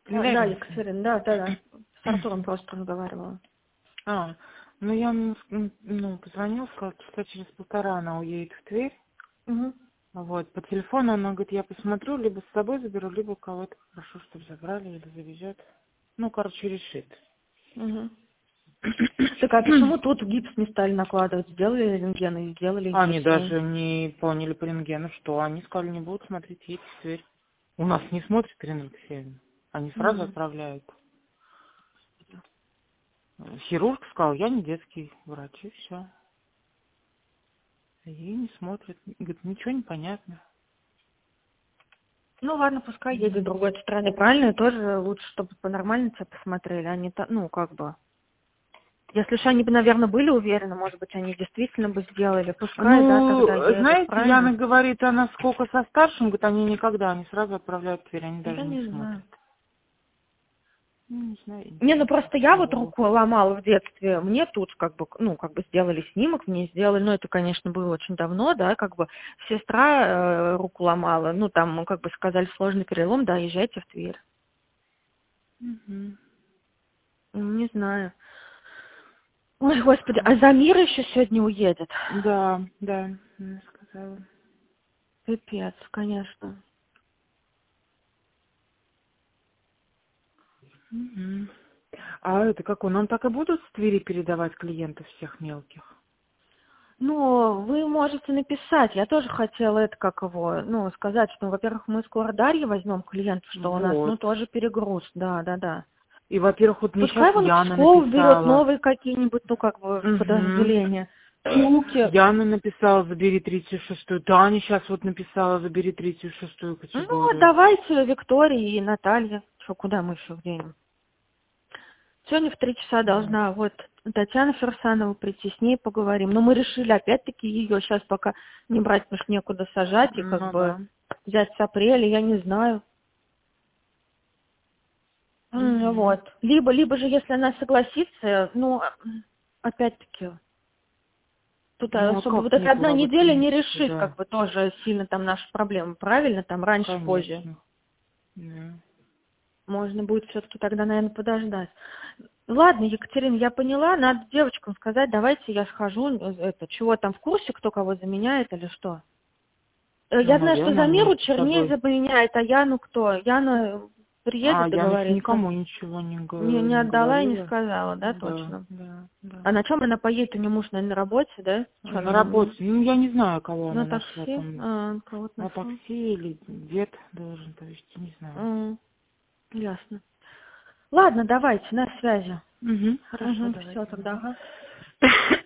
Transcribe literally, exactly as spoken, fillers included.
А, да, Племянница. Екатерина, да, да, да. С Артуром просто разговаривала. А, ну я ему, м, ну, позвонила, сказала, часа через полтора она уедет в Тверь. Угу. Вот, по телефону она говорит, я посмотрю, либо с собой заберу, либо кого-то попрошу, чтобы забрали или завезет. Ну, короче, решит. Угу. Так а почему тут гипс не стали накладывать? Сделали рентген и сделали Они здесь с ней? даже не поняли по рентгену, что они сказали, не будут смотреть, едьте в Тверь. У нас не смотрит Ирина Алексеевна. Они сразу Угу. отправляют. Хирург сказал, я не детский врач, и все. И не смотрит. Говорит, ничего не понятно. Ну ладно, пускай едет в М. другой стране. Правильно, тоже лучше, чтобы по-нормально тебя посмотрели, а не то, ну, как бы. Если же они бы, наверное, были уверены, может быть, они действительно бы сделали. Пускай, да, тогда Ну, едут, знаете, Яна правильно? говорит, она сколько со старшим, говорит, они никогда, они сразу отправляют в Тверь, они Да даже не не смотрят. знаю. Ну, не знаю, Не, ну интересно, просто я вот чего. руку ломала в детстве, мне тут как бы, ну, как бы сделали снимок, мне сделали, ну, это, конечно, было очень давно, да, как бы сестра э, руку ломала, ну, там, как бы сказали, сложный перелом, да, езжайте в Тверь. Мгм. Ну, не знаю. Ой, господи, а Замира еще сегодня уедет? Да, да, она сказала. Пипец, конечно. Мгм. А это как он? Он так и будут в Твери передавать клиентов всех мелких? Ну, вы можете написать. Я тоже хотела это, как его, ну, сказать, что, во-первых, мы скоро Дарье возьмем клиентов, что у нас, ну, Вот. тоже перегруз, да, да, да. И, во-первых, вот мне сейчас Пускай вон Яна Псков берет написала. новые какие-нибудь, ну, как бы, Угу. подразделения. Филки. Яна написала, забери тридцать шестую. Таня сейчас вот написала, забери тридцать шестую Ну, категорию. давайте Виктории и Наталье. Что, куда мы еще вденем? Сегодня в три часа Вот. должна вот Татьяна Ферсанова прийти, с ней поговорим. Но мы решили опять-таки ее сейчас пока не брать, потому что некуда сажать и как Ну бы да. взять с апреля, я не знаю. М, Угу. Вот. Либо, либо же, если она согласится, ну, опять-таки, тут Ну, а особо вот как эта одна некуда, вот, неделя м, не решит да, как бы тоже сильно там наши проблемы, правильно? Там раньше, позже. конечно. Да. Можно будет все-таки тогда, наверное, подождать. Ладно, Екатерина, я поняла, надо девочкам сказать, давайте я схожу, э, это, чего там в курсе, кто кого заменяет или что? Э, Ну, Я знаю, что наверное, мы Замиру с Черней тобой. заменяет, а Яну кто? Яна А, приедет я еще договориться? никому ничего не, Не, го- не не отдала и не говорила. сказала, да, Да, точно? да, да. А на чем она поедет? У нее муж, наверное, на работе, да? Что На она на, работе. Ну, я не знаю, кого она на нашла такси? там. А, кого-то На нашла? такси или дед должен повезти, не знаю. М, ясно. Ладно, давайте, на связи. Угу, хорошо, Угу, все давайте. тогда, ага.